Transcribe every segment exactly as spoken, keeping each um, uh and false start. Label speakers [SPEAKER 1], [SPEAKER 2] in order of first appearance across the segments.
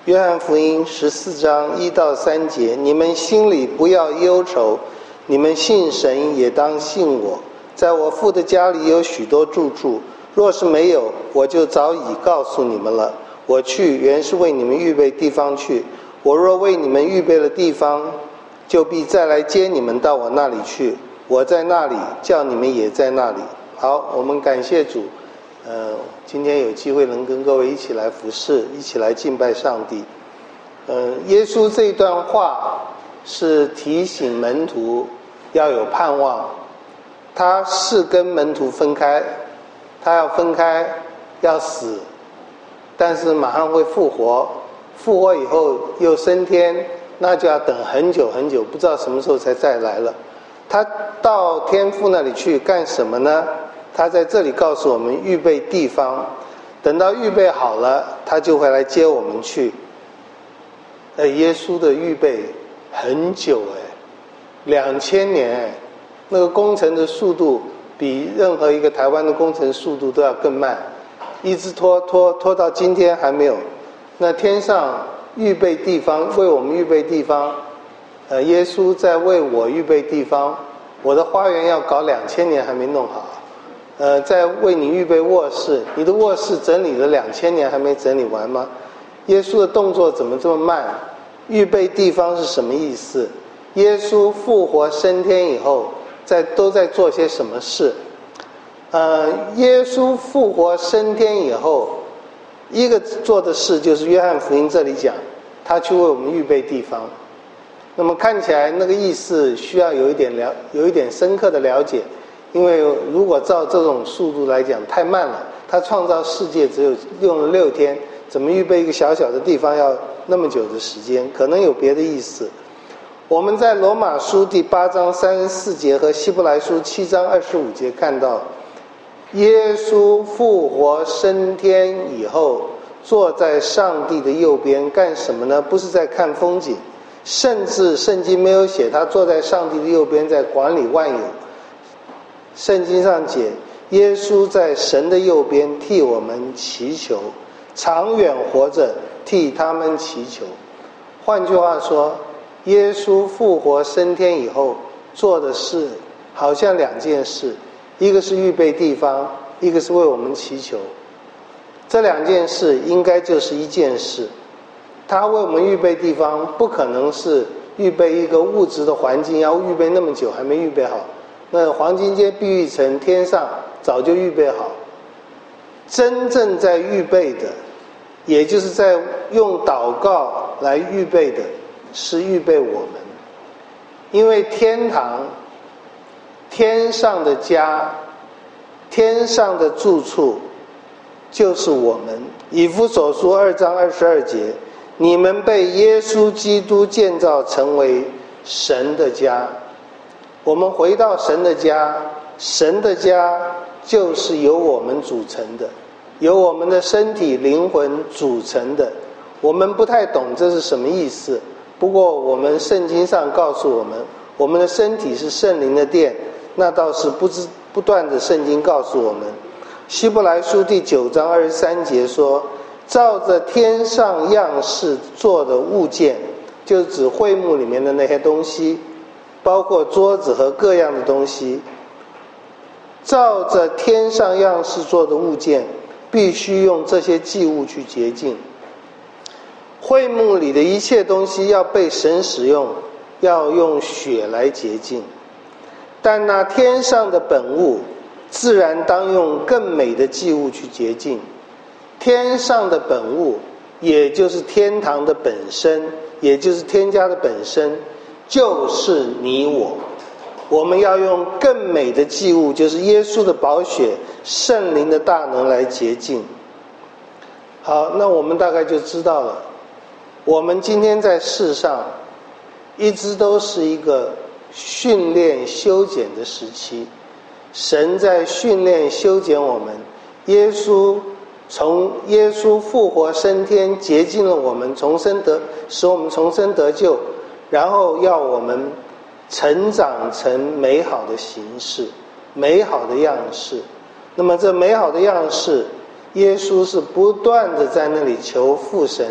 [SPEAKER 1] 约翰福音十四章一到三节，你们心里不要忧愁，你们信神也当信我，在我父的家里有许多住处，若是没有，我就早已告诉你们了。我去原是为你们预备地方去，我若为你们预备了地方，就必再来接你们到我那里去，我在那里，叫你们也在那里。好，我们感谢主，呃，今天有机会能跟各位一起来服侍，一起来敬拜上帝。呃，耶稣这一段话是提醒门徒要有盼望，他是跟门徒分开，他要分开，要死，但是马上会复活，复活以后又升天，那就要等很久很久，不知道什么时候才再来了。他到天父那里去干什么呢？他在这里告诉我们预备地方，等到预备好了，他就会来接我们去。呃，耶稣的预备很久哎，两千年哎，那个工程的速度比任何一个台湾的工程速度都要更慢，一直拖拖拖到今天还没有。那天上预备地方，为我们预备地方，呃，耶稣在为我预备地方。我的花园要搞两千年还没弄好，呃，在为你预备卧室，你的卧室整理了两千年还没整理完吗？耶稣的动作怎么这么慢？预备地方是什么意思？耶稣复活升天以后，在都在做些什么事？呃，耶稣复活升天以后，一个做的事就是约翰福音这里讲，他去为我们预备地方。那么看起来那个意思需要有一点了，有一点深刻的了解，因为如果照这种速度来讲太慢了。他创造世界只有用了六天，怎么预备一个小小的地方要那么久的时间？可能有别的意思。我们在罗马书第八章三十四节和希伯来书七章二十五节看到，耶稣复活升天以后，坐在上帝的右边干什么呢？不是在看风景，甚至圣经没有写他坐在上帝的右边在管理万有。圣经上写，耶稣在神的右边替我们祈求，长远活着替他们祈求。换句话说，耶稣复活升天以后做的事好像两件事，一个是预备地方，一个是为我们祈求。这两件事应该就是一件事。他为我们预备地方，不可能是预备一个物质的环境，要预备那么久还没预备好。那黄金街碧玉城天上早就预备好。真正在预备的，也就是在用祷告来预备的，是预备我们。因为天堂，天上的家，天上的住处就是我们。以弗所书二章二十二节，你们被耶稣基督建造成为神的家。我们回到神的家，神的家就是由我们组成的，由我们的身体灵魂组成的。我们不太懂这是什么意思，不过我们圣经上告诉我们，我们的身体是圣灵的殿，那倒是不知不断的圣经告诉我们。希伯来书第九章二十三节说，照着天上样式做的物件，就指会幕里面的那些东西，包括桌子和各样的东西。照着天上样式做的物件，必须用这些祭物去洁净。会幕里的一切东西要被神使用，要用血来洁净。但那天上的本物，自然当用更美的祭物去洁净。天上的本物，也就是天堂的本身，也就是天家的本身，就是你我。我们要用更美的祭物，就是耶稣的宝血、圣灵的大能来洁净。好，那我们大概就知道了，我们今天在世上一直都是一个训练修剪的时期。神在训练修剪我们，耶稣从耶稣复活升天，洁净了我们，重生得使我们重生得救，然后要我们成长成美好的形式，美好的样式。那么这美好的样式，耶稣是不断的在那里求父神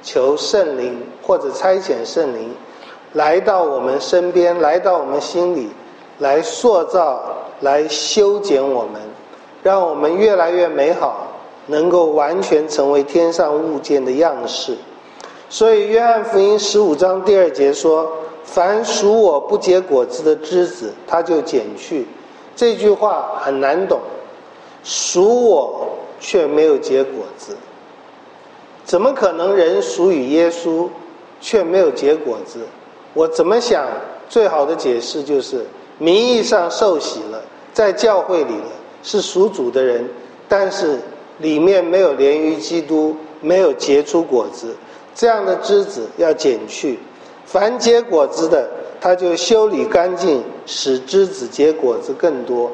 [SPEAKER 1] 求圣灵或者差遣圣灵来到我们身边，来到我们心里，来塑造，来修剪我们，让我们越来越美好，能够完全成为天上物件的样式。所以约翰福音十五章第二节说，凡属我不结果子的枝子，他就剪去。这句话很难懂，属我却没有结果子，怎么可能人属于耶稣却没有结果子？我怎么想，最好的解释就是名义上受洗了，在教会里了，是属主的人，但是里面没有连于基督，没有结出果子，这样的枝子要剪去。凡结果子的，他就修理干净，使枝子结果子更多。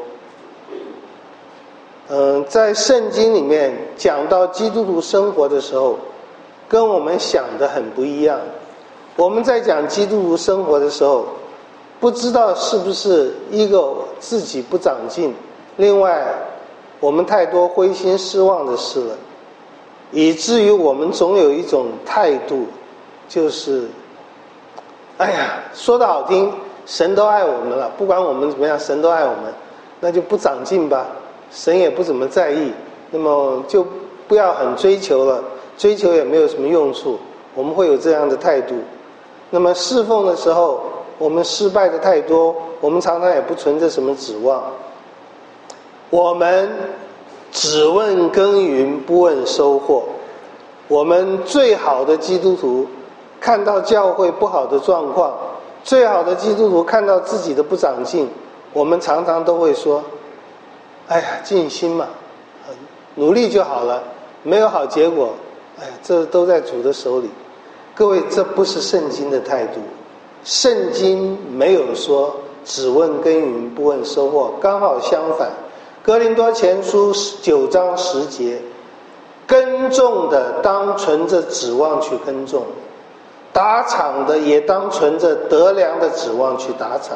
[SPEAKER 1] 嗯，在圣经里面讲到基督徒生活的时候，跟我们想的很不一样。我们在讲基督徒生活的时候，不知道是不是一个自己不长进，另外我们太多灰心失望的事了，以至于我们总有一种态度，就是哎呀，说得好听，神都爱我们了，不管我们怎么样，神都爱我们，那就不长进吧，神也不怎么在意，那么就不要很追求了，追求也没有什么用处，我们会有这样的态度。那么侍奉的时候，我们失败的太多，我们常常也不存着什么指望。我们只问耕耘，不问收获。我们最好的基督徒看到教会不好的状况，最好的基督徒看到自己的不长进，我们常常都会说，哎呀，尽心嘛，努力就好了，没有好结果，哎，这都在主的手里。各位，这不是圣经的态度，圣经没有说只问耕耘不问收获，刚好相反。哥林多前书九章十节，耕种的当存着指望去耕种，打场的也当存着得粮的指望去打场。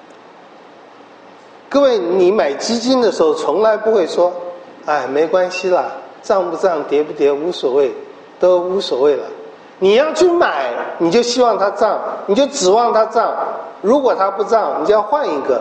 [SPEAKER 1] 各位，你买基金的时候从来不会说，哎，没关系啦，涨不涨跌不跌无所谓，都无所谓了。你要去买，你就希望它涨，你就指望它涨，如果它不涨，你就要换一个。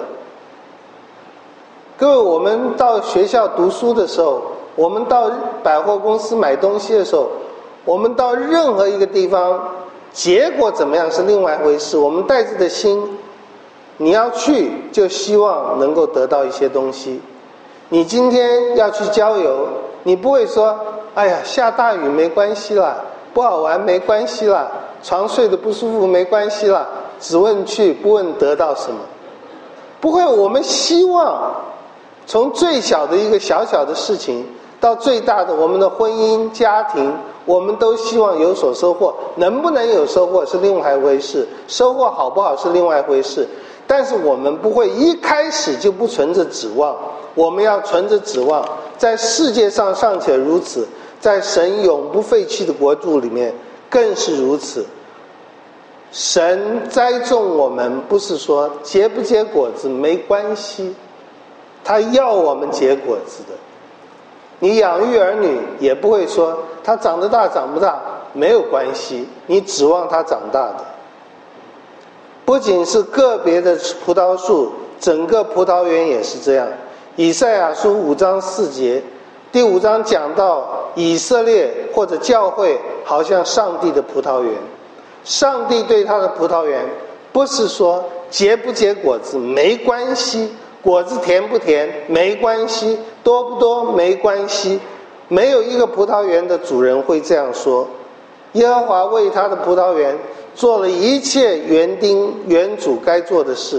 [SPEAKER 1] 各位，我们到学校读书的时候，我们到百货公司买东西的时候，我们到任何一个地方，结果怎么样是另外一回事，我们带着的心，你要去就希望能够得到一些东西。你今天要去郊游，你不会说，哎呀，下大雨没关系啦，不好玩没关系啦，床睡得不舒服没关系啦，只问去不问得到什么。不会，我们希望从最小的一个小小的事情到最大的我们的婚姻家庭，我们都希望有所收获，能不能有收获是另外一回事，收获好不好是另外一回事，但是我们不会一开始就不存着指望，我们要存着指望，在世界上尚且如此，在神永不废弃的国度里面更是如此。神栽种我们，不是说结不结果子没关系，他要我们结果子的。你养育儿女也不会说他长得大长不大没有关系，你指望他长大的。不仅是个别的葡萄树，整个葡萄园也是这样。以赛亚书五章四节，第五章讲到以色列或者教会好像上帝的葡萄园，上帝对他的葡萄园不是说结不结果子没关系，果子甜不甜没关系，多不多没关系，没有一个葡萄园的主人会这样说。耶和华为他的葡萄园做了一切园丁园主该做的事，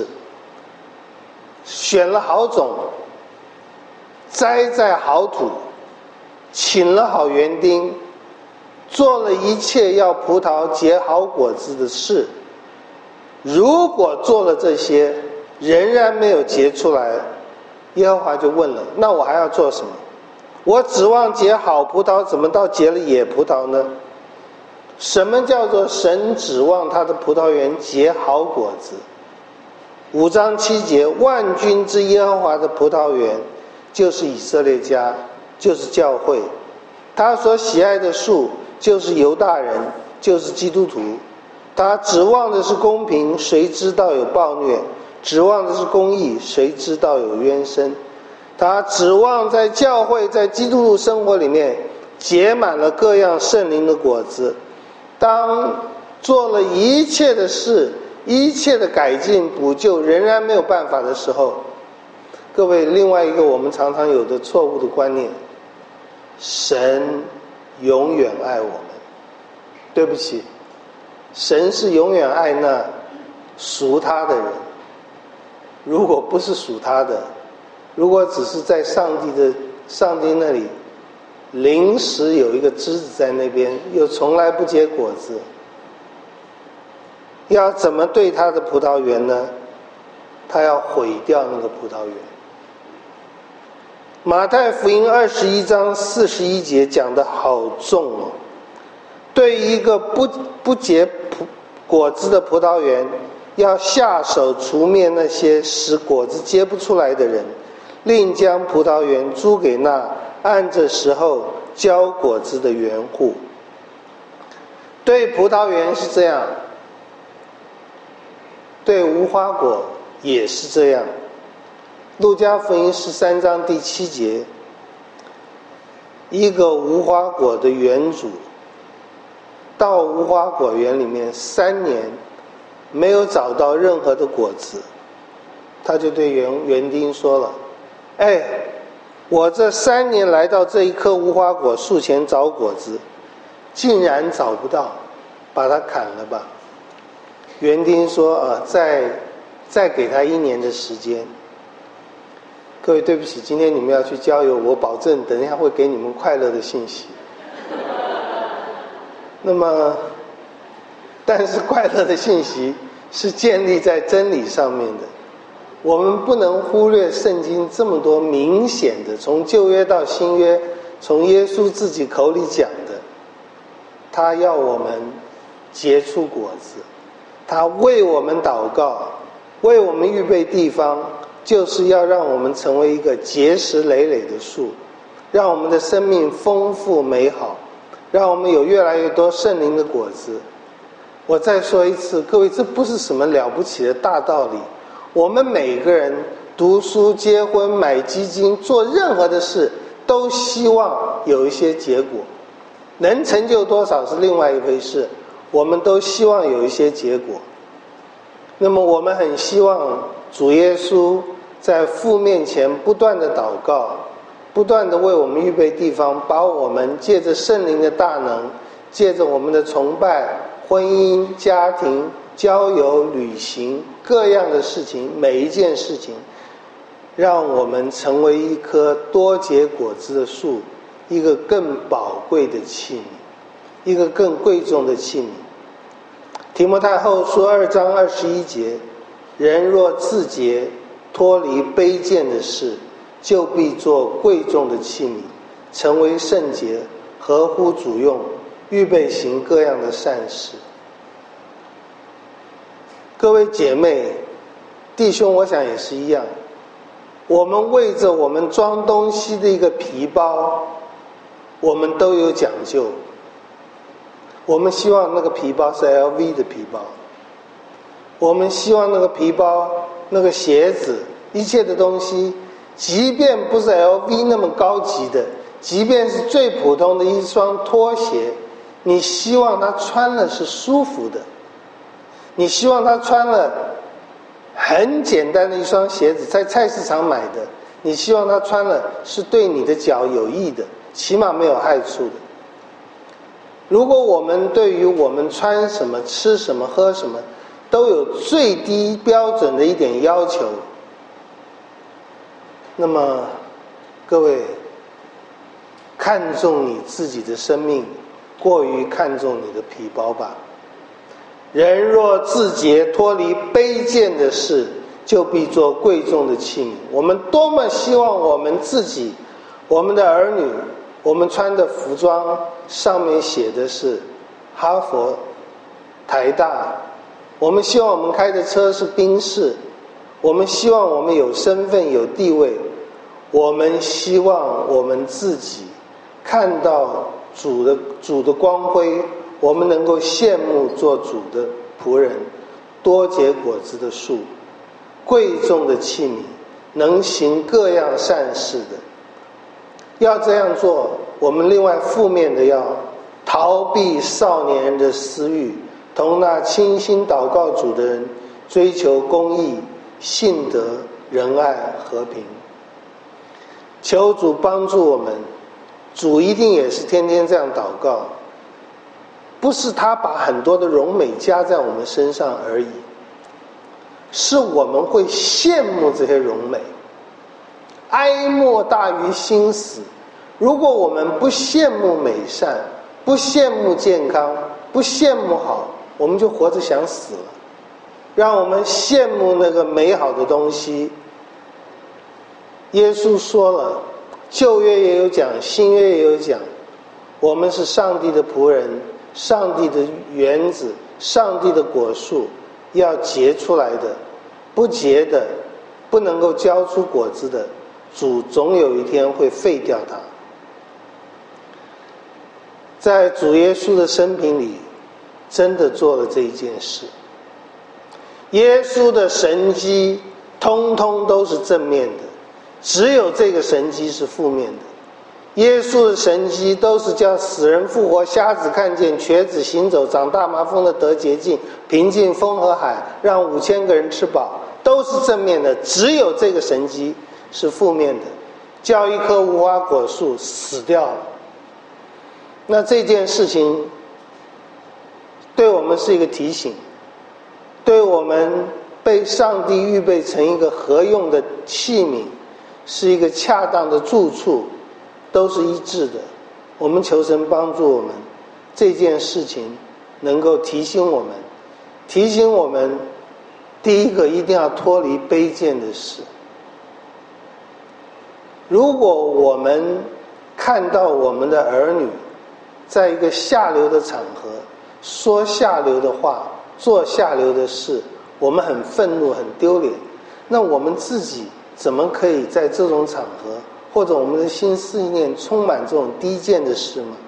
[SPEAKER 1] 选了好种，栽在好土，请了好园丁，做了一切要葡萄结好果子的事。如果做了这些仍然没有结出来，耶和华就问了，那我还要做什么？我指望结好葡萄，怎么到结了野葡萄呢？什么叫做神指望他的葡萄园结好果子？五章七节，万军之耶和华的葡萄园就是以色列家，就是教会，他所喜爱的树就是犹大人， 就是基督徒。他指望的是公平，谁知道有暴虐；指望的是公义，谁知道有冤声。他指望在教会，在基督徒生活里面结满了各样圣灵的果子。当做了一切的事，一切的改进补救仍然没有办法的时候，各位，另外一个我们常常有的错误的观念，神永远爱我们。对不起，神是永远爱那属他的人。如果不是属他的，如果只是在上帝的上帝那里临时有一个枝子在那边，又从来不结果子，要怎么对他的葡萄园呢？他要毁掉那个葡萄园。马太福音二十一章四十一节讲得好重哦。对于一个不不结果子的葡萄园，要下手除灭那些使果子结不出来的人，另将葡萄园租给那按着时候交果子的园户。对葡萄园是这样，对无花果也是这样。路加福音十三章第七节，一个无花果的园主到无花果园里面三年没有找到任何的果子，他就对园园丁说了，哎，我这三年来到这一棵无花果树前找果子，竟然找不到，把它砍了吧。园丁说啊，再再给他一年的时间。各位，对不起，今天你们要去郊游，我保证等一下会给你们快乐的信息。那么，但是快乐的信息是建立在真理上面的。我们不能忽略圣经这么多明显的，从旧约到新约，从耶稣自己口里讲的，他要我们结出果子，他为我们祷告，为我们预备地方，就是要让我们成为一个结实累累的树，让我们的生命丰富美好，让我们有越来越多圣灵的果子。我再说一次，各位，这不是什么了不起的大道理。我们每个人读书、结婚、买基金、做任何的事，都希望有一些结果。能成就多少是另外一回事，我们都希望有一些结果。那么我们很希望主耶稣在父面前不断的祷告，不断的为我们预备地方，把我们借着圣灵的大能，借着我们的崇拜、婚姻、家庭、交友、旅行，各样的事情，每一件事情，让我们成为一棵多结果子的树，一个更宝贵的器皿，一个更贵重的器皿。提摩太后书二章二十一节，人若自洁，脱离卑贱的事，就必做贵重的器皿，成为圣洁，合乎主用，预备行各样的善事。各位姐妹弟兄，我想也是一样，我们为着我们装东西的一个皮包，我们都有讲究。我们希望那个皮包是 L V 的皮包，我们希望那个皮包、那个鞋子，一切的东西，即便不是 L V 那么高级的，即便是最普通的一双拖鞋，你希望他穿了是舒服的，你希望他穿了很简单的一双鞋子，在菜市场买的，你希望他穿了是对你的脚有益的，起码没有害处的。如果我们对于我们穿什么、吃什么、喝什么都有最低标准的一点要求，那么各位，看重你自己的生命，过于看重你的皮包吧。人若自洁，脱离卑贱的事，就必做贵重的器皿。我们多么希望我们自己、我们的儿女，我们穿的服装上面写的是哈佛、台大，我们希望我们开的车是宾士，我们希望我们有身份有地位，我们希望我们自己看到主的主的光辉， 我们能够羡慕做主的仆人，多结果子的树，贵重的器皿，能行各样善事的。要这样做，我们另外负面的要逃避少年人的私欲，同那倾心祷告主的人追求公义、信德、仁爱、和平。求主帮助我们，主一定也是天天这样祷告，不是他把很多的荣美加在我们身上而已，是我们会羡慕这些荣美。哀莫大于心死，如果我们不羡慕美善，不羡慕健康，不羡慕好，我们就活着想死了。让我们羡慕那个美好的东西。耶稣说了，旧约也有讲，新约也有讲，我们是上帝的仆人，上帝的园子，上帝的果树，要结出来的，不结的，不能够交出果子的，主总有一天会废掉它。在主耶稣的生平里，真的做了这一件事。耶稣的神迹通通都是正面的，只有这个神迹是负面的。耶稣的神迹都是叫死人复活，瞎子看见，瘸子行走，长大麻风的得洁净，平静风和海，让五千个人吃饱，都是正面的。只有这个神迹是负面的，叫一棵无花果树死掉了。那这件事情对我们是一个提醒，对我们被上帝预备成一个合用的器皿，是一个恰当的住处，都是一致的。我们求神帮助我们，这件事情能够提醒我们，提醒我们，第一个一定要脱离卑贱的事。如果我们看到我们的儿女在一个下流的场合说下流的话，做下流的事，我们很愤怒很丢脸，那我们自己怎么可以在这种场合，或者我们的心思念充满这种低贱的事吗？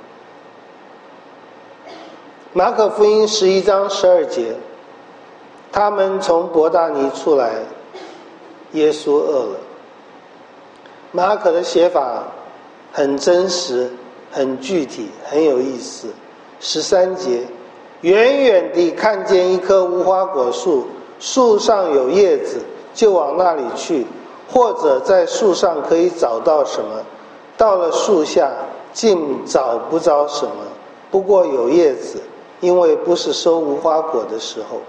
[SPEAKER 1] 马可福音十一章十二节，他们从伯大尼出来，耶稣饿了。马可的写法很真实，很具体，很有意思。十三节，远远地看见一棵无花果树，树上有叶子，就往那里去，或者在树上可以找到什么，到了树下竟找不着什么，不过有叶子，因为不是收无花果的时候。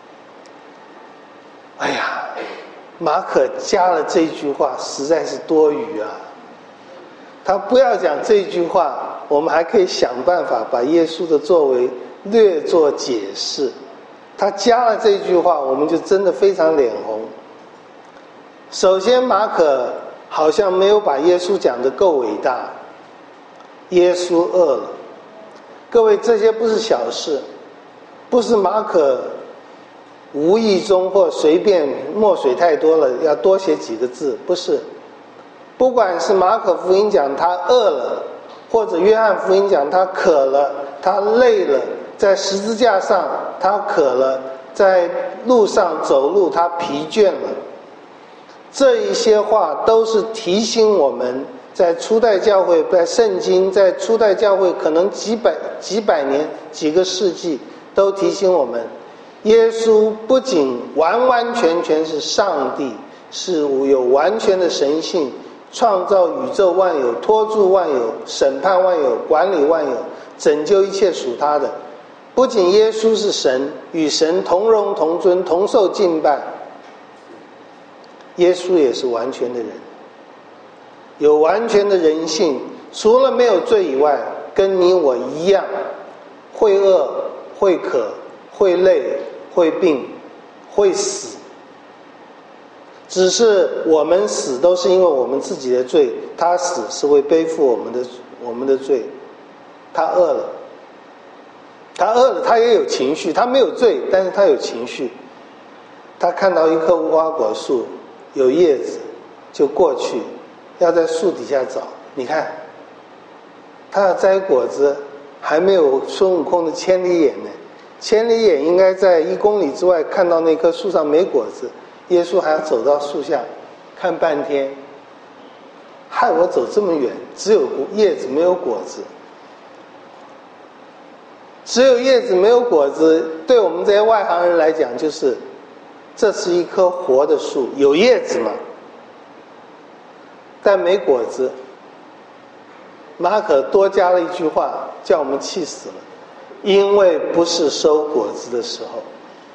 [SPEAKER 1] 哎呀，马可加了这句话实在是多余啊。他不要讲这句话，我们还可以想办法把耶稣的作为略作解释。他加了这句话，我们就真的非常脸红。首先，马可好像没有把耶稣讲得够伟大。耶稣饿了，各位，这些不是小事，不是马可无意中或随便墨水太多了要多写几个字，不是。不管是马可福音讲他饿了，或者约翰福音讲他渴了，他累了，在十字架上他渴了，在路上走路他疲倦了，这一些话都是提醒我们，在初代教会，在圣经，在初代教会可能几百几百年几个世纪，都提醒我们，耶稣不仅完完全全是上帝，是有完全的神性，创造宇宙万有，托住万有，审判万有，管理万有，拯救一切属他的。不仅耶稣是神，与神同荣同尊，同受敬拜，耶稣也是完全的人，有完全的人性，除了没有罪以外，跟你我一样，会饿，会渴，会累，会病，会死。只是我们死都是因为我们自己的罪，他死是会背负我们的我们的罪。他饿了，他饿了，他也有情绪，他没有罪，但是他有情绪。他看到一棵无花果树有叶子，就过去，要在树底下找。你看，他要摘果子， 还没有孙悟空的千里眼呢。千里眼应该在一公里之外看到那棵树上没果子，耶稣还要走到树下看半天，害我走这么远，只有叶子没有果子。只有叶子没有果子，对我们这些外行人来讲，就是这是一棵活的树，有叶子嘛，但没果子。马可多加了一句话，叫我们气死了，因为不是收果子的时候。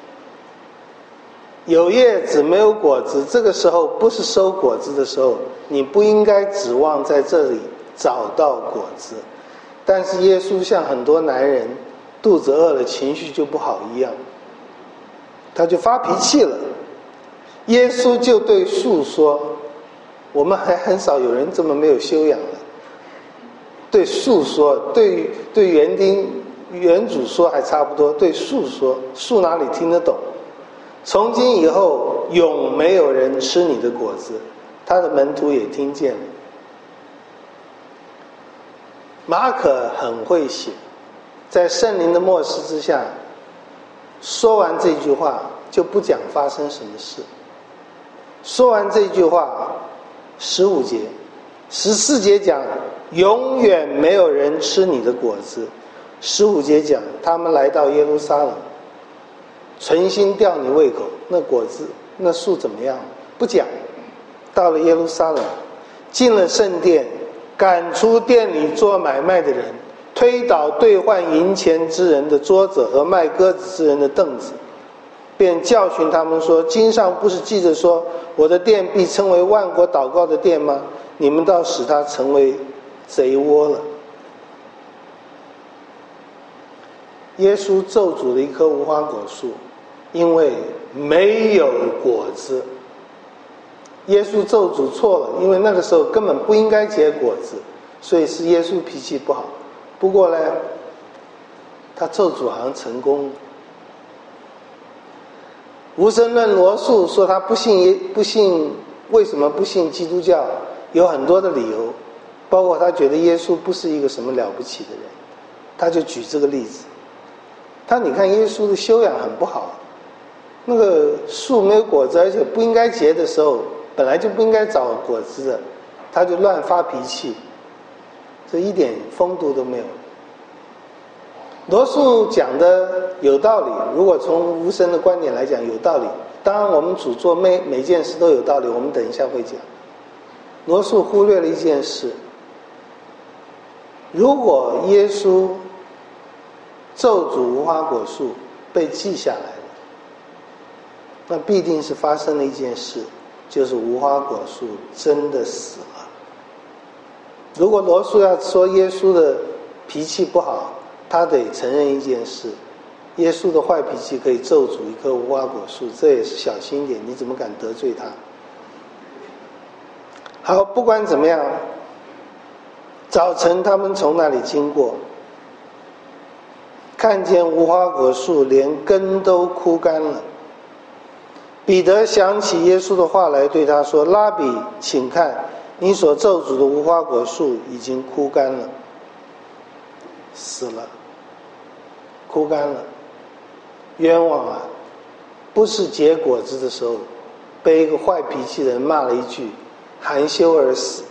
[SPEAKER 1] 有叶子没有果子，这个时候不是收果子的时候，你不应该指望在这里找到果子。但是耶稣像很多男人肚子饿了情绪就不好一样，他就发脾气了。耶稣就对树说，我们还很少有人这么没有修养了。对树说，对对园丁园主说还差不多，对树说，树哪里听得懂？从今以后永没有人吃你的果子。他的门徒也听见了。马可很会写，在圣灵的默示之下，说完这句话就不讲发生什么事。说完这句话，十五节、十四节讲永远没有人吃你的果子，十五节讲他们来到耶路撒冷，存心吊你胃口，那果子那树怎么样？不讲。到了耶路撒冷，进了圣殿，赶出店里做买卖的人，推倒兑换银钱之人的桌子和卖鸽子之人的凳子，便教训他们说，经上不是记着说，我的殿必称为万国祷告的殿吗？你们倒使它成为贼窝了。耶稣咒诅了一棵无花果树，因为没有果子。耶稣咒诅错了，因为那个时候根本不应该结果子，所以是耶稣脾气不好。不过呢，他咒诅好像成功了。无神论罗素说他不信耶不信为什么不信基督教，有很多的理由，包括他觉得耶稣不是一个什么了不起的人，他就举这个例子。他你看耶稣的修养很不好，那个树没有果子，而且不应该结的时候，本来就不应该找果子的，他就乱发脾气，这一点风度都没有。罗素讲的有道理，如果从无神的观点来讲有道理，当然我们主做每每件事都有道理，我们等一下会讲。罗素忽略了一件事，如果耶稣咒诅无花果树被记下来了，那必定是发生了一件事，就是无花果树真的死了。如果罗素要说耶稣的脾气不好，他得承认一件事，耶稣的坏脾气可以咒诅一棵无花果树，这也是小心一点，你怎么敢得罪他？好，不管怎么样，早晨他们从那里经过，看见无花果树连根都枯干了。彼得想起耶稣的话来，对他说，拉比，请看，你所咒诅的无花果树已经枯干了，死了，枯干了。冤枉啊，不是结果子的时候被一个坏脾气的人骂了一句，含羞而死。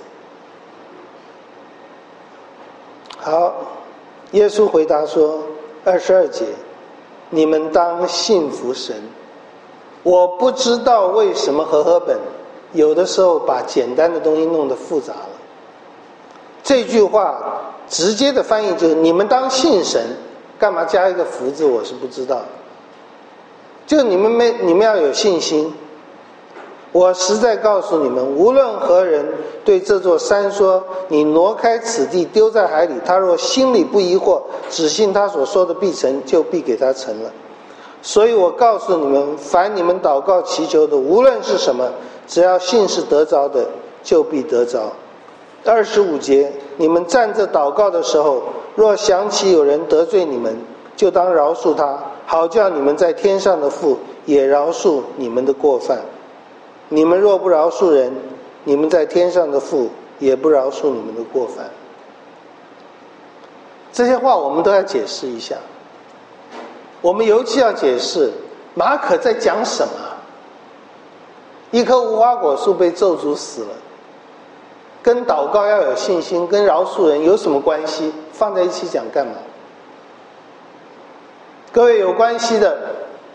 [SPEAKER 1] 好，耶稣回答说，二十二节，你们当信服神。我不知道为什么和合本有的时候把简单的东西弄得复杂了。这句话直接的翻译就是你们当信神，干嘛加一个福字我是不知道，就你们没你们要有信心。我实在告诉你们，无论何人对这座山说，你挪开此地丢在海里，他若心里不疑惑，只信他所说的必成，就必给他成了。所以我告诉你们，凡你们祷告祈求的，无论是什么，只要信是得着的，就必得着。二十五节，你们站着祷告的时候，若想起有人得罪你们，就当饶恕他，好叫你们在天上的父也饶恕你们的过犯。你们若不饶恕人，你们在天上的父也不饶恕你们的过犯。 这些话我们都要解释一下。我们尤其要解释马可在讲什么。一棵无花果树被咒诅死了，跟祷告要有信心，跟饶恕人有什么关系？放在一起讲干嘛？各位，有关系的。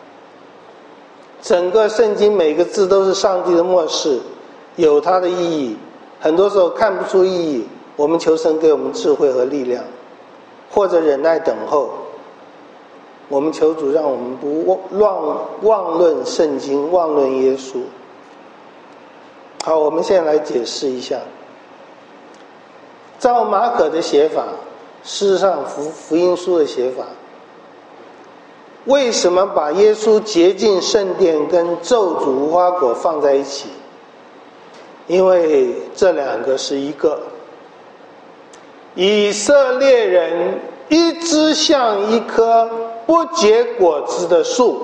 [SPEAKER 1] 整个圣经每个字都是上帝的默示，有它的意义。很多时候看不出意义，我们求神给我们智慧和力量，或者忍耐等候。我们求主让我们不妄妄论圣经，妄论耶稣。好，我们现在来解释一下。照马可的写法，事实上福福音书的写法，为什么把耶稣洁净圣殿跟咒诅无花果放在一起？因为这两个是一个。以色列人一直像一棵不结果子的树，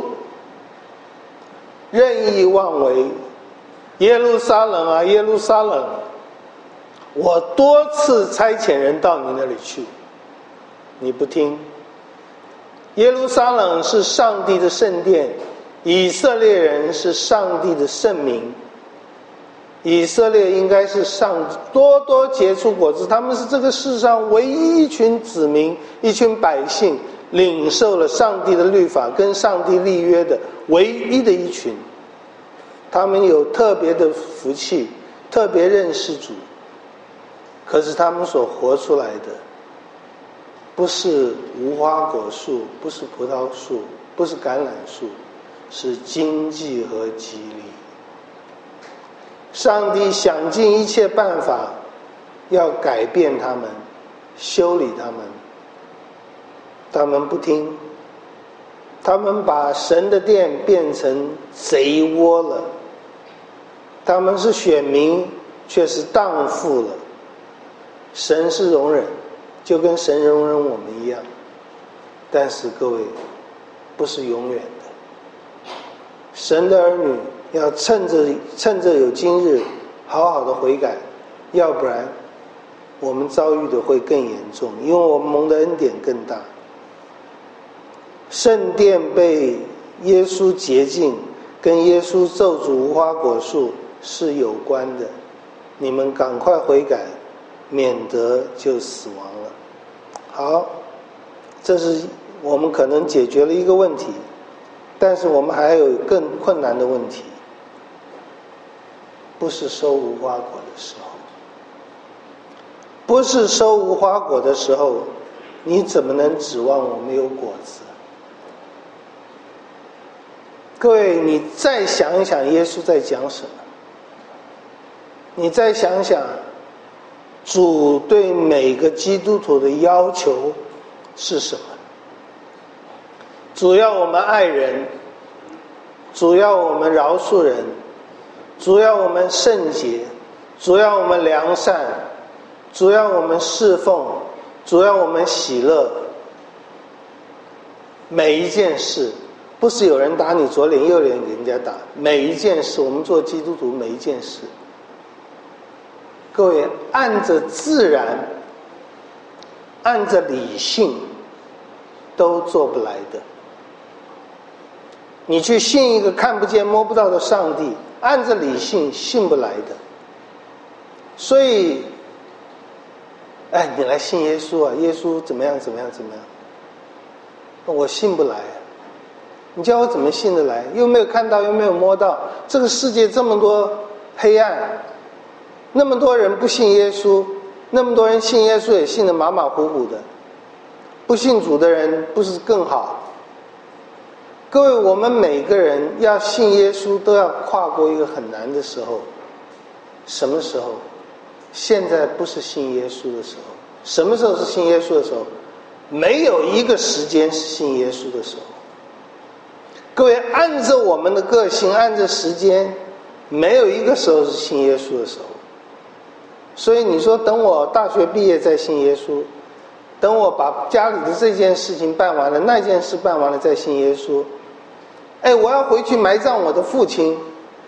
[SPEAKER 1] 任意妄为。耶路撒冷啊，耶路撒冷，我多次差遣人到你那里去，你不听。耶路撒冷是上帝的圣殿，以色列人是上帝的圣民。以色列应该是上多多结出果子，他们是这个世上唯一一群子民，一群百姓，领受了上帝的律法跟上帝立约的唯一的一群。他们有特别的福气，特别认识主，可是他们所活出来的不是无花果树，不是葡萄树，不是橄榄树，是经济和激励。上帝想尽一切办法要改变他们，修理他们，他们不听，他们把神的殿变成贼窝了。他们是选民，却是荡妇了。神是容忍，就跟神容忍我们一样，但是各位，不是永远的。神的儿女要趁着趁着有今日，好好的悔改，要不然我们遭遇的会更严重，因为我们蒙的恩典更大。圣殿被耶稣洁净，跟耶稣咒诅无花果树是有关的，你们赶快悔改，免得就死亡了。好，这是我们可能解决了一个问题，但是我们还有更困难的问题，不是收无花果的时候，不是收无花果的时候，你怎么能指望我们有果子？各位，你再想一想耶稣在讲什么，你再想想主对每个基督徒的要求是什么？主要我们爱人，主要我们饶恕人，主要我们圣洁，主要我们良善，主要我们侍奉，主要我们喜乐。每一件事，不是有人打你左脸右脸给人家打，每一件事，我们做基督徒每一件事，各位按着自然，按着理性都做不来的。你去信一个看不见摸不到的上帝，按着理性信不来的。所以哎，你来信耶稣啊，耶稣怎么样怎么样怎么样，我信不来。你叫我怎么信得来？又没有看到，又没有摸到，这个世界这么多黑暗，那么多人不信耶稣，那么多人信耶稣也信得马马虎虎的，不信主的人不是更好？各位，我们每个人要信耶稣都要跨过一个很难的时候。什么时候？现在不是信耶稣的时候。什么时候是信耶稣的时候？没有一个时间是信耶稣的时候。各位，按着我们的个性，按着时间，没有一个时候是信耶稣的时候。所以你说等我大学毕业再信耶稣，等我把家里的这件事情办完了，那件事办完了再信耶稣。哎，我要回去埋葬我的父亲，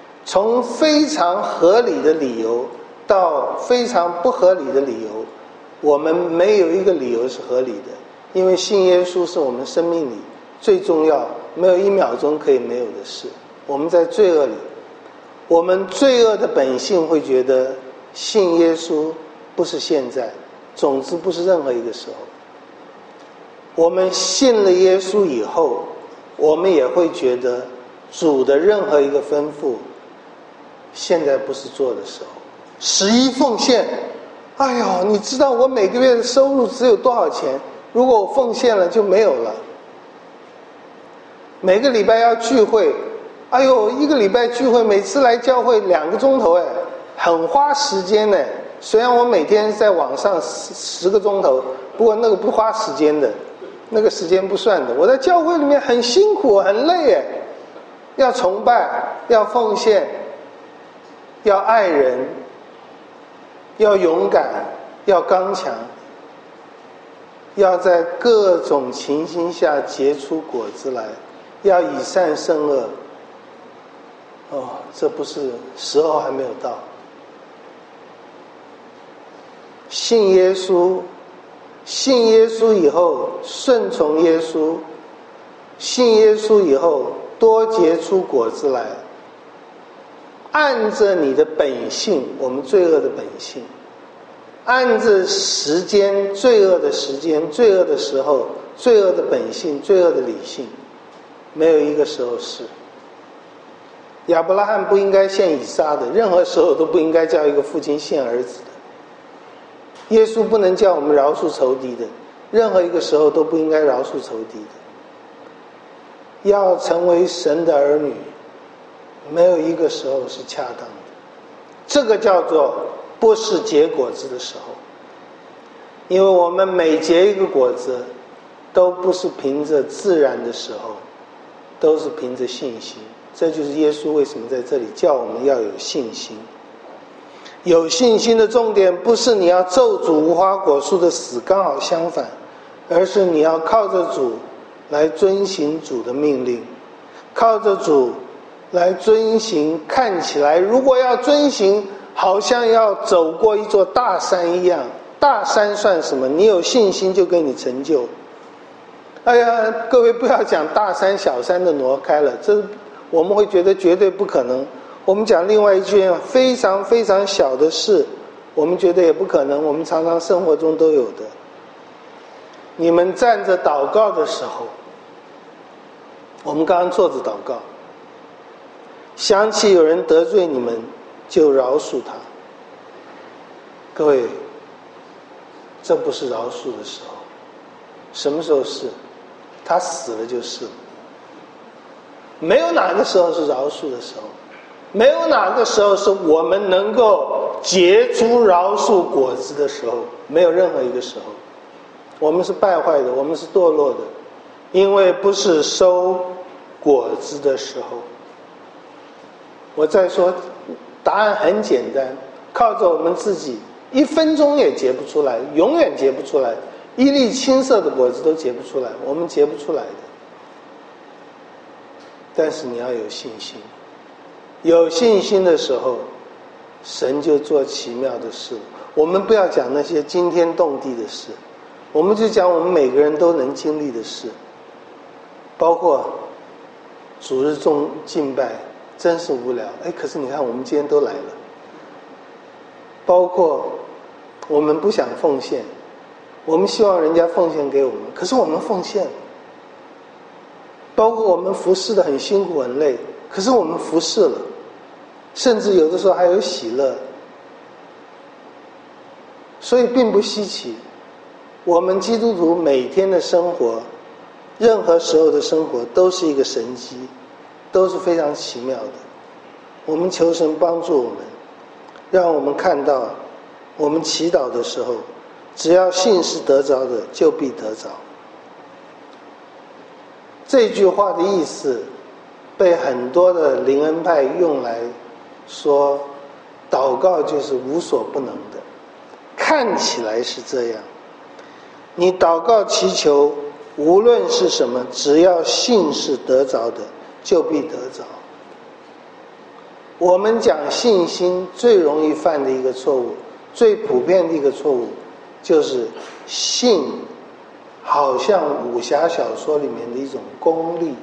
[SPEAKER 1] 从非常合理的理由到非常不合理的理由， 我们没有一个理由是合理的，因为信耶稣是我们生命里最重要，没有一秒钟可以没有的事。我们在罪恶里，我们罪恶的本性会觉得信耶稣不是现在，总之不是任何一个时候。我们信了耶稣以后，我们也会觉得主的任何一个吩咐现在不是做的时候。十一奉献，哎呦，你知道我每个月的收入只有多少钱，如果我奉献了就没有了。每个礼拜要聚会，哎呦，一个礼拜聚会，每次来教会两个钟头，哎，很花时间呢。虽然我每天在网上十十个钟头，不过那个不花时间的，那个时间不算的。我在教会里面很辛苦很累哎，要崇拜，要奉献，要爱人，要勇敢，要刚强，要在各种情形下结出果子来，要以善胜恶。哦，这不是时候还没有到。信耶稣，信耶稣以后顺从耶稣，信耶稣以后多结出果子来，按着你的本性，我们罪恶的本性，按着时间，罪恶的时间，罪恶的时候，罪恶的本性，罪恶的理性，没有一个时候是。亚伯拉罕不应该献以撒的，任何时候都不应该叫一个父亲献儿子的。耶稣不能叫我们饶恕仇敌的，任何一个时候都不应该饶恕仇敌的。要成为神的儿女，没有一个时候是恰当的，这个叫做不是结果子的时候。因为我们每结一个果子都不是凭着自然的时候，都是凭着信心。这就是耶稣为什么在这里叫我们要有信心。有信心的重点不是你要咒诅无花果树的死，刚好相反，而是你要靠着主来遵行主的命令，靠着主来遵行，看起来如果要遵行好像要走过一座大山一样。大山算什么？你有信心就给你成就。哎呀，各位不要讲大山小山的挪开了，这我们会觉得绝对不可能。我们讲另外一件非常非常小的事，我们觉得也不可能，我们常常生活中都有的。你们站着祷告的时候，我们刚刚坐着祷告，想起有人得罪你们，就饶恕他。各位，这不是饶恕的时候。什么时候是？他死了就是了。没有哪个时候是饶恕的时候，没有哪个时候是我们能够结出饶恕果子的时候，没有任何一个时候。我们是败坏的，我们是堕落的，因为不是收果子的时候。我再说，答案很简单，靠着我们自己一分钟也结不出来，永远结不出来，一粒青色的果子都结不出来，我们结不出来的。但是你要有信心，有信心的时候，神就做奇妙的事。我们不要讲那些惊天动地的事，我们就讲我们每个人都能经历的事，包括主日中敬拜，真是无聊，哎，可是你看我们今天都来了。包括我们不想奉献，我们希望人家奉献给我们，可是我们奉献了。包括我们服侍的很辛苦很累，可是我们服侍了，甚至有的时候还有喜乐。所以并不稀奇，我们基督徒每天的生活，任何时候的生活都是一个神迹，都是非常奇妙的。我们求神帮助我们，让我们看到我们祈祷的时候，只要信是得着的，就必得着。这句话的意思被很多的灵恩派用来说祷告就是无所不能的，看起来是这样。你祷告祈求无论是什么，只要信是得着的，就必得着。我们讲信心最容易犯的一个错误，最普遍的一个错误， 就是信，好像武侠小说里面的一种功力。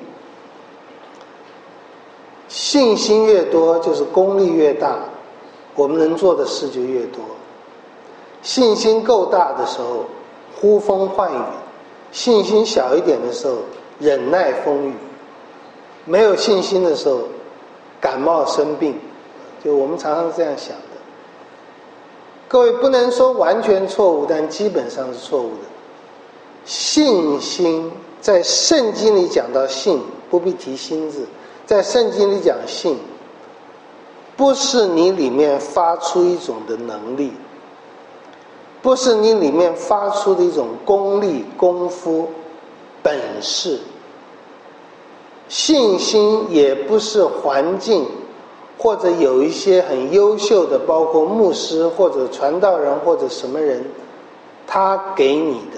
[SPEAKER 1] 信心越多，就是功力越大，我们能做的事就越多。信心够大的时候，呼风唤雨；信心小一点的时候，忍耐风雨；没有信心的时候，感冒生病。就我们常常是这样想的。各位不能说完全错误，但基本上是错误的。信心在圣经里讲到信，不必提心字，在圣经里讲信，不是你里面发出一种的能力，不是你里面发出的一种功力、功夫、本事。信心也不是环境，或者有一些很优秀的，包括牧师或者传道人或者什么人，他给你的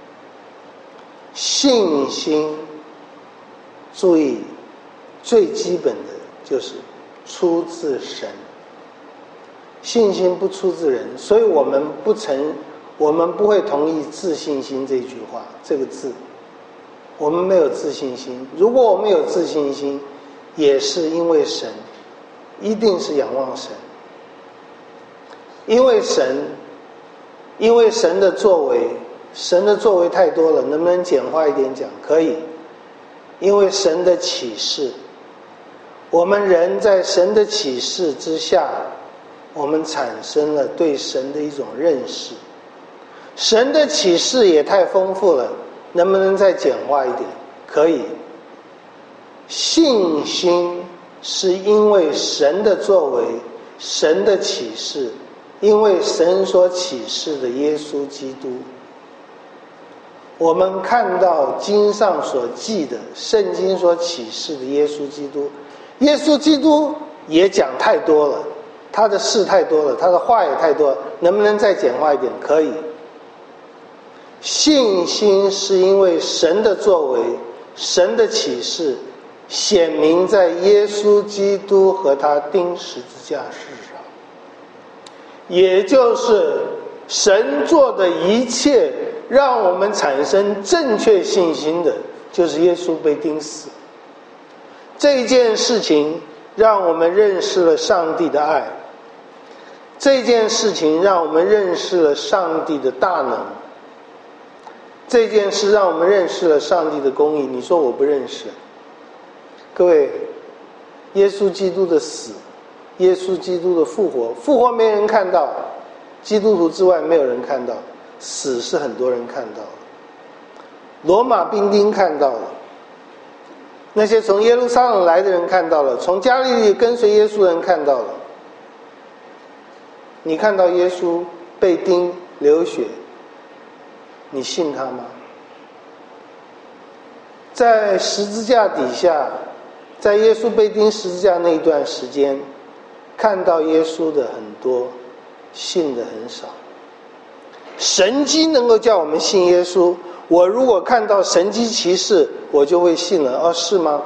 [SPEAKER 1] 信心。注意，最基本的就是出自神。信心不出自人，所以我们不承，我们不会同意自信心这句话，这个字。我们没有自信心，如果我们有自信心，也是因为神，一定是仰望神。因为神，因为神的作为，神的作为太多了，能不能简化一点讲？可以。因为神的启示，我们人在神的启示之下，我们产生了对神的一种认识。神的启示也太丰富了，能不能再简化一点？可以。信心是因为神的作为，神的启示，因为神所启示的耶稣基督。我们看到经上所记的，圣经所启示的耶稣基督，耶稣基督也讲太多了，他的事太多了，他的话也太多了，能不能再简化一点？可以。信心是因为神的作为，神的启示显明在耶稣基督和他钉十字架事上，也就是神做的一切让我们产生正确信心的，就是耶稣被钉死。这件事情让我们认识了上帝的爱，这件事情让我们认识了上帝的大能，这件事让我们认识了上帝的公义。你说我不认识？各位，耶稣基督的死，耶稣基督的复活，复活没人看到，基督徒之外没有人看到，死是很多人看到了，罗马兵丁看到了，那些从耶路撒冷来的人看到了，从加利利跟随耶稣的人看到了。你看到耶稣被钉流血，你信他吗？在十字架底下，在耶稣被钉十字架那一段时间，看到耶稣的很多，信的很少。神迹能够叫我们信耶稣，我如果看到神迹奇事，我就会信了。哦，是吗？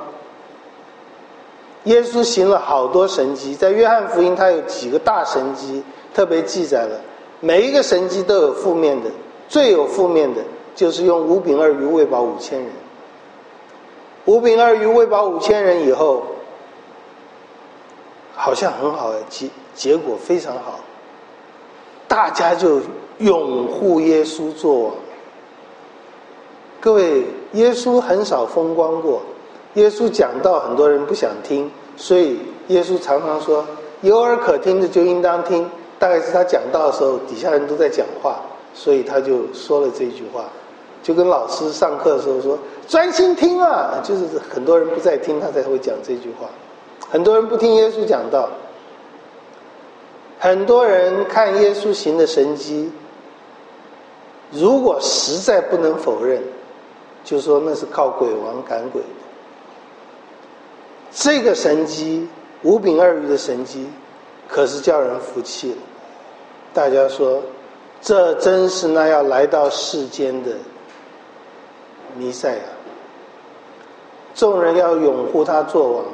[SPEAKER 1] 耶稣行了好多神迹，在约翰福音他有几个大神迹特别记载了，每一个神迹都有负面的，最有负面的就是用五饼二鱼喂饱五千人。五饼二鱼喂饱五千人以后，好像很好，结结果非常好，大家就拥护耶稣做王。各位，耶稣很少风光过，耶稣讲道很多人不想听，所以耶稣常常说有耳可听的就应当听。大概是他讲道的时候底下人都在讲话，所以他就说了这句话，就跟老师上课的时候说专心听啊，就是很多人不在听，他才会讲这句话。很多人不听耶稣讲道，很多人看耶稣行的神迹，如果实在不能否认，就说那是靠鬼王赶鬼的。这个神迹，五饼二鱼的神迹，可是叫人服气了。大家说，这真是那要来到世间的弥赛亚。众人要拥护他做王，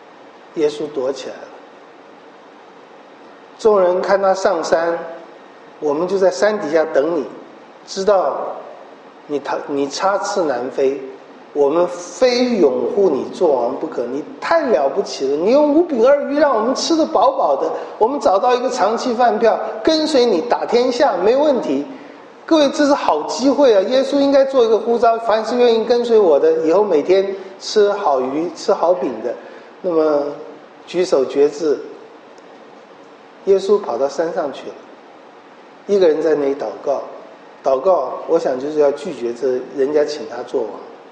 [SPEAKER 1] 耶稣躲起来了。众人看他上山， 我们就在山底下等你，知道你你插翅难飞，我们非拥护你做王不可，你太了不起了，你用五饼二鱼让我们吃得饱饱的，我们找到一个长期饭票，跟随你打天下没问题。各位，这是好机会啊！耶稣应该做一个呼召，凡是愿意跟随我的，以后每天吃好鱼吃好饼的，那么举手决志。耶稣跑到山上去了，一个人在那里祷告，祷告我想就是要拒绝这人家请他做王。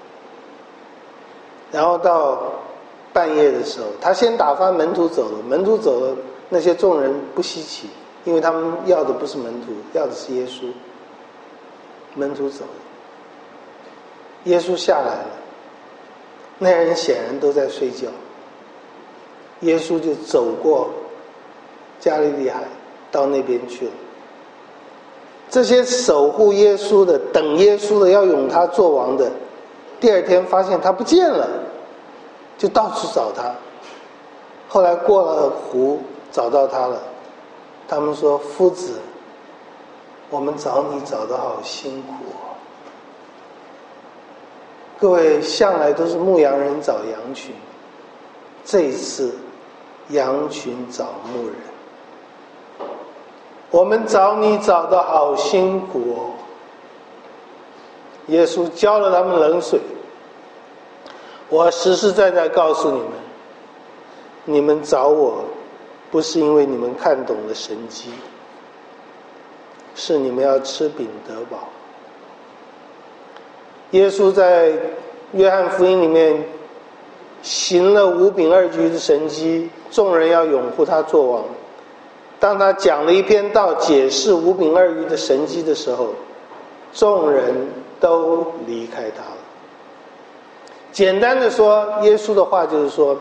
[SPEAKER 1] 然后到半夜的时候，他先打发门徒走了，门徒走了，那些众人不稀奇，因为他们要的不是门徒，要的是耶稣。门徒走了，耶稣下来了，那些人显然都在睡觉，耶稣就走过加利利海到那边去了。这些守护耶稣的，等耶稣的，要拥他做王的，第二天发现他不见了，就到处找他。后来过了湖找到他了，他们说：夫子，我们找你找得好辛苦哦。各位，向来都是牧羊人找羊群，这一次羊群找牧人。我们找你找得好辛苦哦。耶稣浇了他们冷水。我实实在在告诉你们，你们找我不是因为你们看懂了神迹，是你们要吃饼得饱。耶稣在约翰福音里面行了五饼二鱼的神迹，众人要拥护他做王。当他讲了一篇道解释五饼二鱼的神迹的时候，众人都离开他了。简单的说，耶稣的话就是说，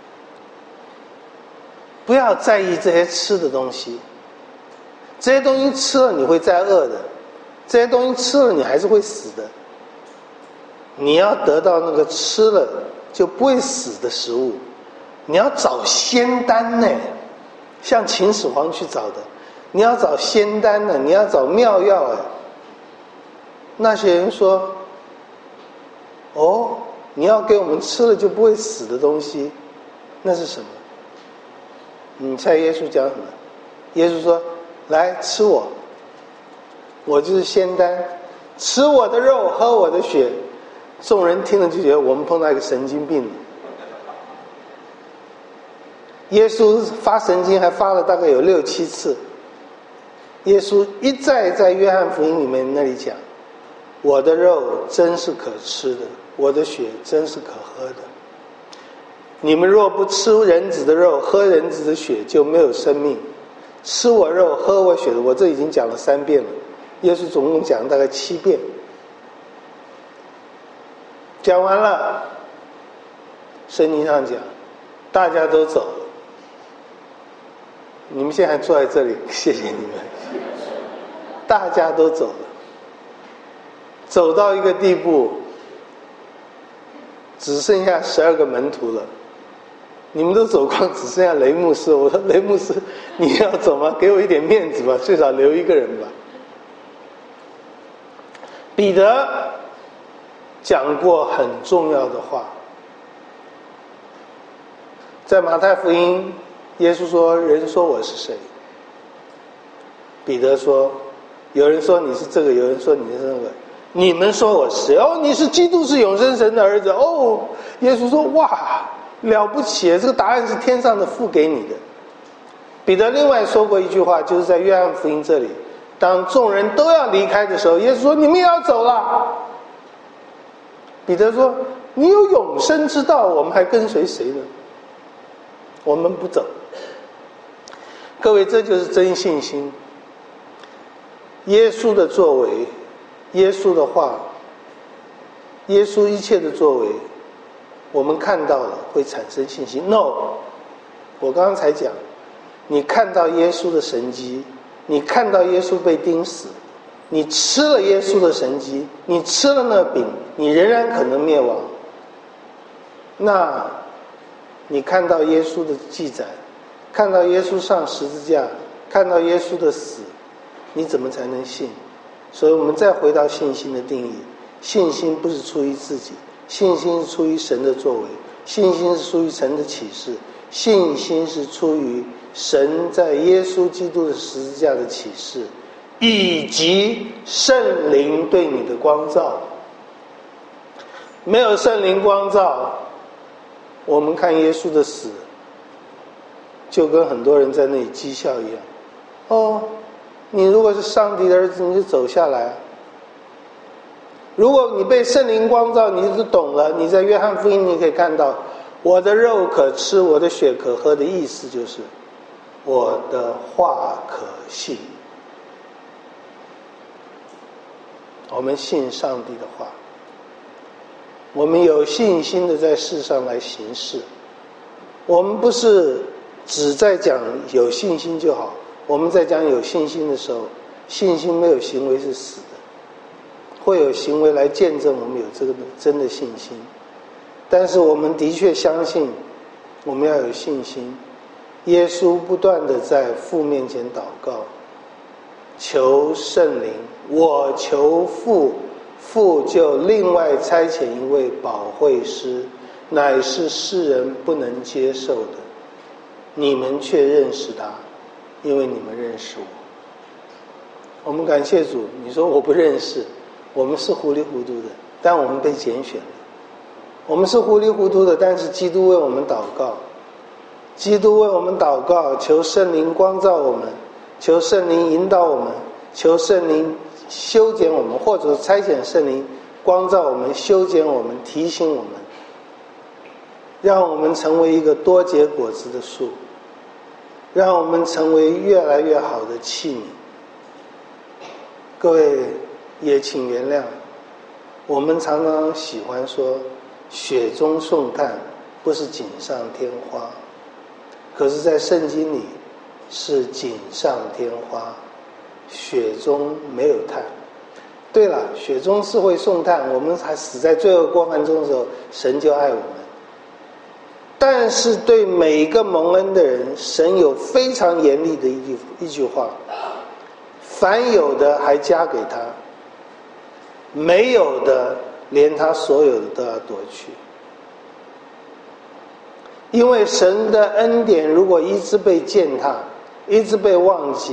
[SPEAKER 1] 不要在意这些吃的东西，这些东西吃了你会再饿的，这些东西吃了你还是会死的。你要得到那个吃了就不会死的食物，你要找仙丹呢，像秦始皇去找的，你要找仙丹呢，你要找妙药啊。那些人说：哦，你要给我们吃了就不会死的东西，那是什么？你猜耶稣讲什么？耶稣说：来吃我，我就是仙丹，吃我的肉，喝我的血。众人听了就觉得我们碰到一个神经病了。耶稣发神经还发了大概有六七次。耶稣一再在约翰福音里面那里讲：我的肉真是可吃的，我的血真是可喝的。你们若不吃人子的肉，喝人子的血，就没有生命。吃我肉，喝我血的，我这已经讲了三遍了。耶稣总共讲了大概七遍。讲完了，圣经上讲，大家都走了。你们现在还坐在这里，谢谢你们。大家都走了，走到一个地步，只剩下十二个门徒了。你们都走光，只剩下雷牧师。我说：雷牧师，你要走吗？给我一点面子吧，最少留一个人吧。彼得讲过很重要的话，在马太福音，耶稣说：人说我是谁？彼得说：有人说你是这个，有人说你是那个，你们说我是谁？哦，你是基督，是永生神的儿子。哦，耶稣说：哇，了不起，这个答案是天上的父给你的。彼得另外说过一句话，就是在约翰福音这里，当众人都要离开的时候，耶稣说：你们也要走了。彼得说：你有永生之道，我们还跟随谁呢？我们不走。各位，这就是真信心。耶稣的作为，耶稣的话，耶稣一切的作为，我们看到了会产生信心。 No， 我刚刚才讲，你看到耶稣的神迹，你看到耶稣被钉死，你吃了耶稣的神迹，你吃了那饼，你仍然可能灭亡。那你看到耶稣的记载，看到耶稣上十字架，看到耶稣的死， 你怎么才能信？所以我们再回到信心的定义，信心不是出于自己，信心是出于神的作为，信心是出于神的启示，信心是出于神在耶稣基督的十字架的启示，以及圣灵对你的光照。没有圣灵光照，我们看耶稣的死就跟很多人在那里讥笑一样。哦，你如果是上帝的儿子，你就走下来。如果你被圣灵光照，你就懂了。你在约翰福音你可以看到，我的肉可吃，我的血可喝的意思就是我的话可信。我们信上帝的话，我们有信心的在世上来行事。我们不是只在讲有信心就好，我们在讲有信心的时候，信心没有行为是死的，会有行为来见证我们有这个真的信心。但是我们的确相信，我们要有信心。耶稣不断的在父面前祷告，求圣灵，我求父，父就另外差遣一位保惠师，乃是世人不能接受的，你们却认识他，因为你们认识我。我们感谢主，你说我不认识，我们是糊里糊涂的，但我们被拣选了。我们是糊里糊涂的，但是基督为我们祷告，基督为我们祷告，求圣灵光照我们，求圣灵引导我们，求圣灵修剪我们，或者差遣圣灵光照我们，修剪我们，提醒我们，让我们成为一个多结果子的树，让我们成为越来越好的器皿。各位也请原谅，我们常常喜欢说雪中送炭不是锦上添花，可是在圣经里是锦上添花，雪中没有炭。对了，雪中是会送炭，我们还死在罪恶过犯中的时候，神就爱我们。但是对每一个蒙恩的人，神有非常严厉的一句一句话，凡有的还加给他，没有的连他所有的都要夺去。因为神的恩典如果一直被践踏，一直被忘记，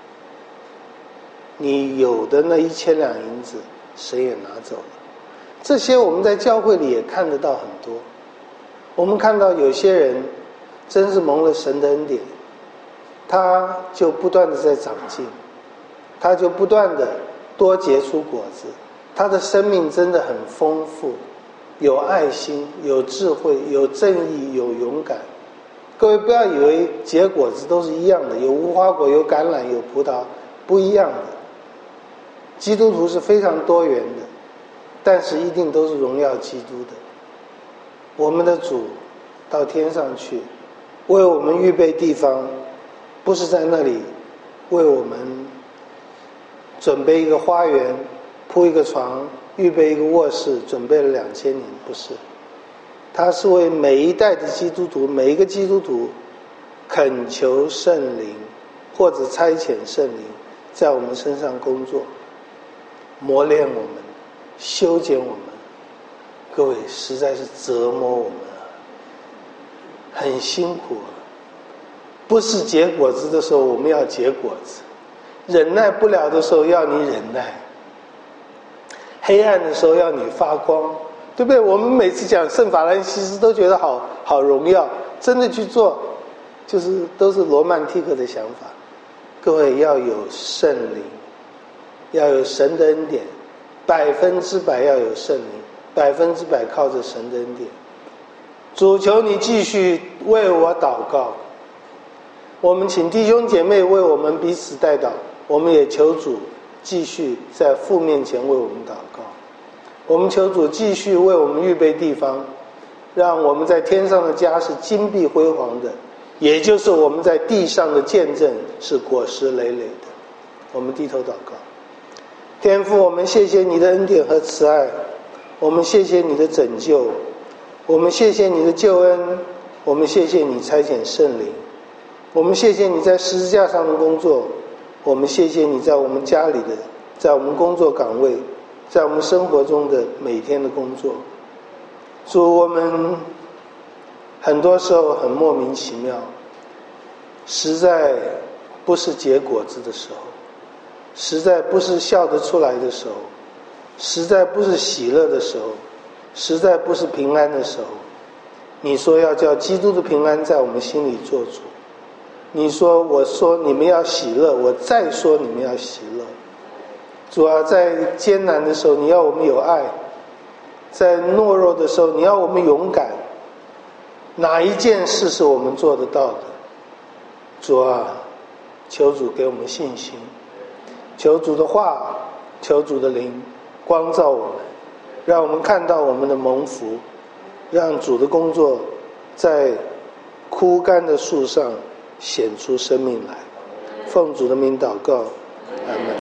[SPEAKER 1] 你有的那一千两银子神也拿走了。这些我们在教会里也看得到很多。我们看到有些人真是蒙了神的恩典，他就不断的在长进，他就不断的多结出果子，他的生命真的很丰富，有爱心，有智慧，有正义，有勇敢。各位不要以为结果子都是一样的，有无花果，有橄榄，有葡萄，不一样的。基督徒是非常多元的，但是一定都是荣耀基督的。我们的主到天上去，为我们预备地方，不是在那里为我们准备一个花园，铺一个床，预备一个卧室，准备了两千年，不是。他是为每一代的基督徒，每一个基督徒恳求圣灵，或者差遣圣灵在我们身上工作，磨练我们，修剪我们。各位实在是折磨我们啊，很辛苦啊。不是结果子的时候我们要结果子，忍耐不了的时候要你忍耐，黑暗的时候要你发光，对不对？我们每次讲圣法兰西斯都觉得好好荣耀，真的去做就是都是罗曼蒂克的想法。各位要有圣灵，要有神的恩典，百分之百要有圣灵，百分之百靠着神的恩典。主求你继续为我祷告，我们请弟兄姐妹为我们彼此代祷，我们也求主继续在父面前为我们祷告。我们求主继续为我们预备地方，让我们在天上的家是金碧辉煌的，也就是我们在地上的见证是果实累累的。我们低头祷告。天父，我们谢谢你的恩典和慈爱，我们谢谢你的拯救，我们谢谢你的救恩，我们谢谢你差遣圣灵，我们谢谢你在十字架上的工作， 我们谢谢你在我们家里的，在我们工作岗位，在我们生活中的每天的工作。主，我们很多时候很莫名其妙，实在不是结果子的时候，实在不是笑得出来的时候，实在不是喜乐的时候，实在不是平安的时候，你说要叫基督的平安在我们心里做主，你说我说你们要喜乐，我再说你们要喜乐。主啊，在艰难的时候你要我们有爱，在懦弱的时候你要我们勇敢，哪一件事是我们做得到的？主啊，求主给我们信心，求主的话，求主的灵光照我们，让我们看到我们的蒙福，让主的工作在枯干的树上显出生命来。奉主的名祷告，阿们。